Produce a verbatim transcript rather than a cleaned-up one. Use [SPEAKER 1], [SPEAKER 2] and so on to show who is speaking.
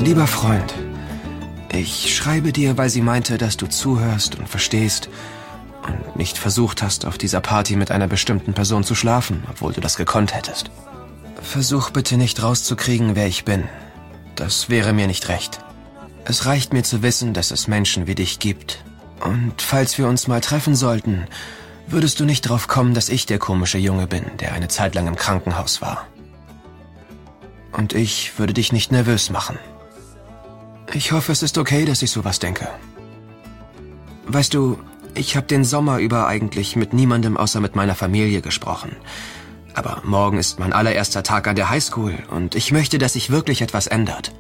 [SPEAKER 1] Lieber Freund, ich schreibe dir, weil sie meinte, dass du zuhörst und verstehst und nicht versucht hast, auf dieser Party mit einer bestimmten Person zu schlafen, obwohl du das gekonnt hättest. Versuch bitte nicht rauszukriegen, wer ich bin. Das wäre mir nicht recht. Es reicht mir zu wissen, dass es Menschen wie dich gibt. Und falls wir uns mal treffen sollten, würdest du nicht drauf kommen, dass ich der komische Junge bin, der eine Zeit lang im Krankenhaus war. Und ich würde dich nicht nervös machen. Ich hoffe, es ist okay, dass ich sowas denke. Weißt du, ich habe den Sommer über eigentlich mit niemandem außer mit meiner Familie gesprochen. Aber morgen ist mein allererster Tag an der Highschool und ich möchte, dass sich wirklich etwas ändert.